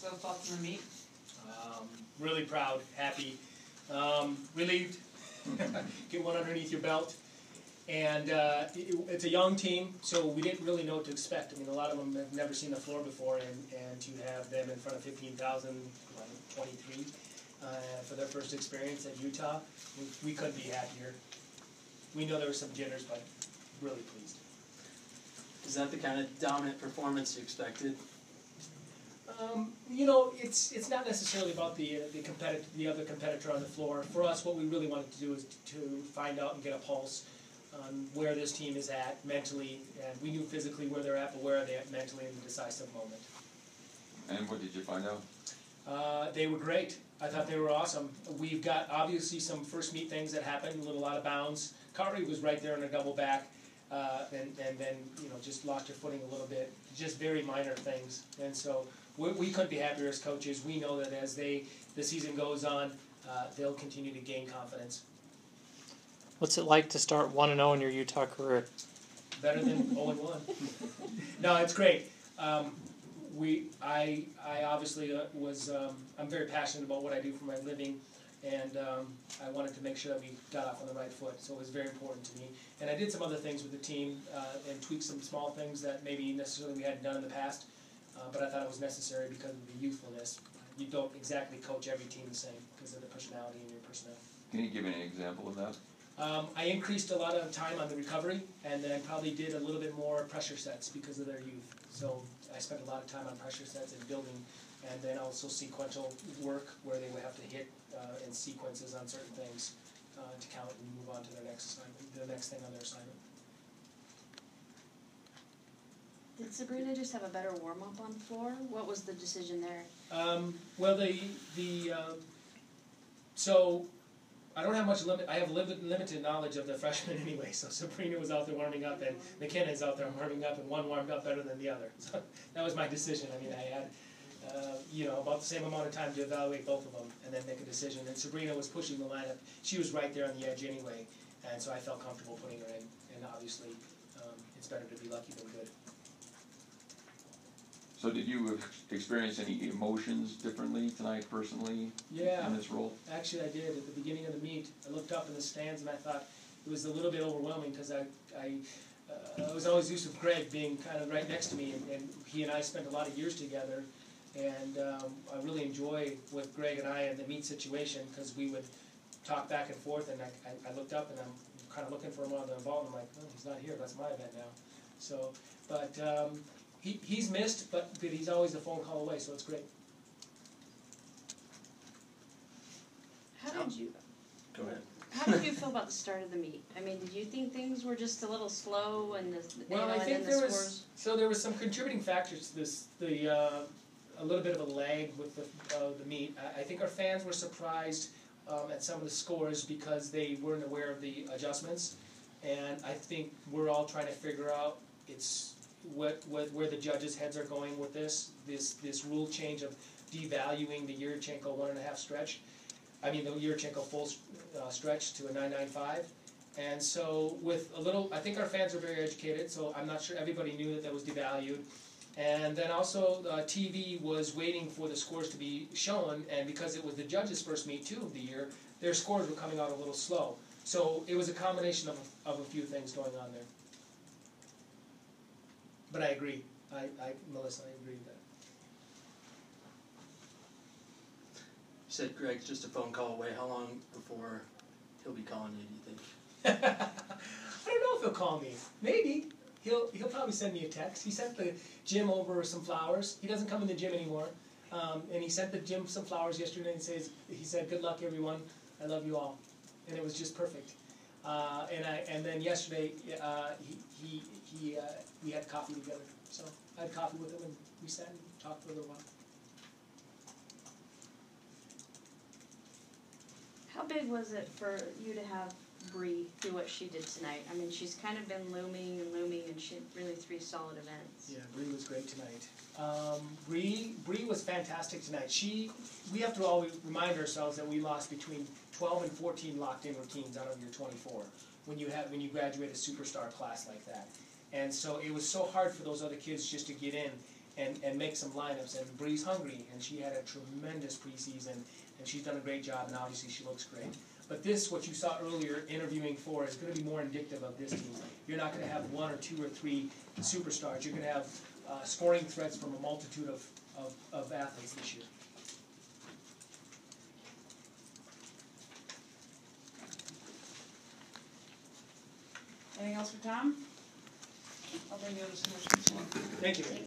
So thoughts on the meet? Really proud, happy, relieved. Get one underneath your belt. And it's a young team, so we didn't really know what to expect. I mean, a lot of them have never seen the floor before, and to have them in front of 15,023 for their first experience at Utah, we couldn't be happier. We know there were some jitters, but really pleased. Is that the kind of dominant performance you expected? You know, it's not necessarily about the other competitor on the floor. For us, what we really wanted to do is to find out and get a pulse on where this team is at mentally, and we knew physically where they're at, but where are they at mentally in the decisive moment. And what did you find out? They were great. I thought they were awesome. We've got obviously some first meet things that happened, a little out of bounds. Kari was right there in a double back, and then just lost her footing a little bit. Just very minor things, and so we couldn't be happier as coaches. We know that as the season goes on, they'll continue to gain confidence. What's it like to start 1-0 in your Utah career? Better than 0-1. No, it's great. I obviously I'm very passionate about what I do for my living, and I wanted to make sure that we got off on the right foot, so it was very important to me. And I did some other things with the team and tweaked some small things that maybe necessarily we hadn't done in the past, but I thought it was necessary because of the youthfulness. You don't exactly coach every team the same because of the personality and your personnel. Can you give any example of that? I increased a lot of time on the recovery, and then probably did a little bit more pressure sets because of their youth. So I spent a lot of time on pressure sets and building, and then also sequential work where they would have to hit in sequences on certain things to count and move on to their next assignment, the next thing on their assignment. Did Sabrina just have a better warm-up on the floor? What was the decision there? Well, so I don't have much I have limited knowledge of the freshmen anyway. So Sabrina was out there warming up, and McKenna's out there warming up, and one warmed up better than the other. So that was my decision. I mean, I had about the same amount of time to evaluate both of them and then make a decision. And Sabrina was pushing the lineup. She was right there on the edge anyway, and so I felt comfortable putting her in. And obviously, it's better to be lucky than good. So did you experience any emotions differently tonight personally in this role? Actually I did. At the beginning of the meet, I looked up in the stands and I thought it was a little bit overwhelming because I was always used to Greg being kind of right next to me, and he and I spent a lot of years together, and I really enjoy with Greg and I in the meet situation because we would talk back and forth, and I looked up and I'm kind of looking for him on the ball, and I'm like, oh, he's not here, that's my event now. So, but he's missed, but he's always a phone call away, so it's great. How did you? Go ahead. How did you feel about the start of the meet? I mean, did you think things were just a little slow and I think there was some contributing factors to this. A little bit of a lag with the meet. I think our fans were surprised at some of the scores because they weren't aware of the adjustments, and I think we're all trying to figure out where the judges' heads are going with this rule change of devaluing the Yurchenko 1.5 stretch. I mean the Yurchenko full stretch to a 9.95. And so with a little, I think our fans are very educated, so I'm not sure everybody knew that was devalued. And then also TV was waiting for the scores to be shown, and because it was the judges' first meet too of the year, their scores were coming out a little slow. So it was a combination of a few things going on there. But I agree. Melissa, I agree with that. You said Greg's just a phone call away. How long before he'll be calling you, do you think? I don't know if he'll call me. Maybe. He'll probably send me a text. He sent the gym over some flowers. He doesn't come in the gym anymore. And he sent the gym some flowers yesterday and he said, good luck everyone. I love you all. And it was just perfect. And then yesterday we had coffee together. So I had coffee with him and we sat and talked for a little while. How big was it for you to have Bree do what she did tonight? I mean, she's kind of been looming, and she had really 3 solid events. Yeah, Bree was great tonight. Bree was fantastic tonight. We have to always remind ourselves that we lost between 12 and 14 locked-in routines out of your 24 when you graduate a superstar class like that. And so it was so hard for those other kids just to get in. and make some lineups. And Bree's hungry, and she had a tremendous preseason, and she's done a great job, and obviously she looks great. But this, what you saw earlier, interviewing for, is going to be more indicative of this team. You're not going to have 1 or 2 or 3 superstars. You're going to have scoring threats from a multitude of athletes this year. Anything else for Tom? I'll bring you over some more. Thank you.